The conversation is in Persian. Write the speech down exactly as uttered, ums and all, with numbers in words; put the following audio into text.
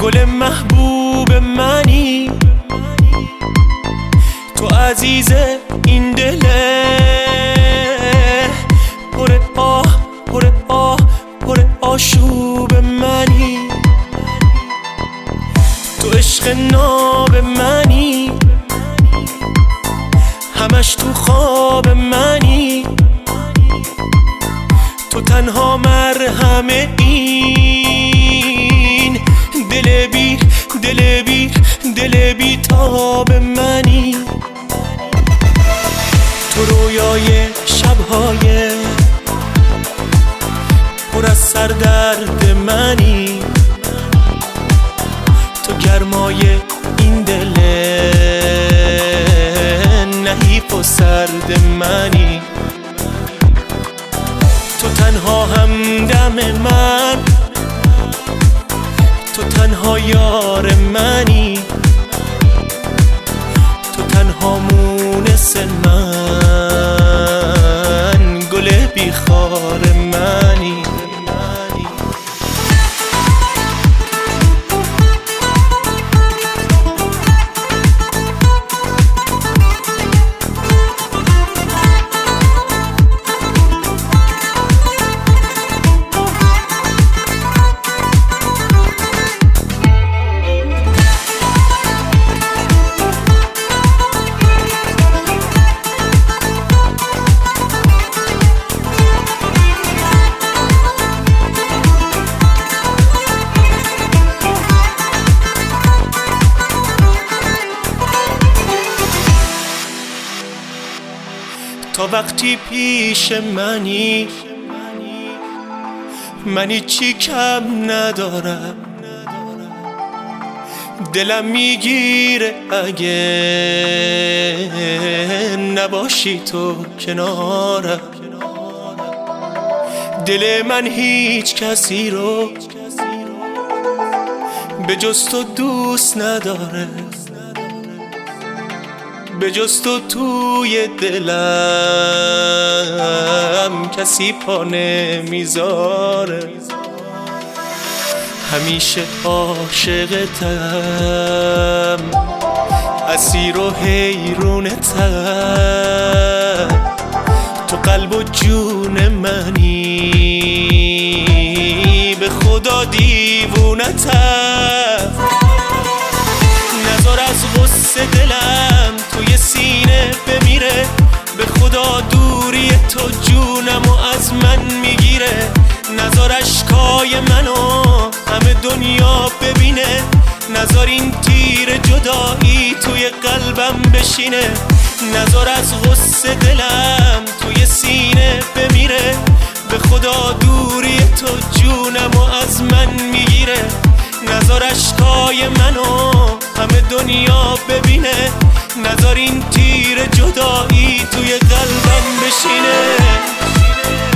گل محبوب منی، تو عزیز این دله، پر آه پر آه پر آشوب منی، تو عشق ناب منی، همش تو خواب منی، تو تنها مرهم این دل بی دل بی دل بی تاب منی، تو رویای شبهای پر از سردرد منی، تو گرمای این دل نحیف و سرد منی، تو تنها همدم من، تو تنها یار منی، تو تنها مونس من، گل بیخار منی. تا وقتی پیش منی، منی چی کم ندارم، دلم میگیره اگه نباشی تو کنارم، دل من هیچ کسی رو به جز تو دوست نداره، به جز تو توی دلم کسی پا نمیذاره، همیشه عاشقتم، اسیر و حیرونتم، تو قلب و جون منی، به خدا دیوونتم، نذار از غصه دلم توی سینه بمیره، به خدا دوری تو جونمو از من میگیره، نذار اشکای منو همه دنیا ببینه، نذار این تیر جدایی توی قلبم بشینه، نذار از غصه دلم توی سینه بمیره، به خدا دوری تو جونمو از من میگیره، نذار اشکای منو همه دنیا ببینه، نذار این تیر جدایی توی قلبم بشینه.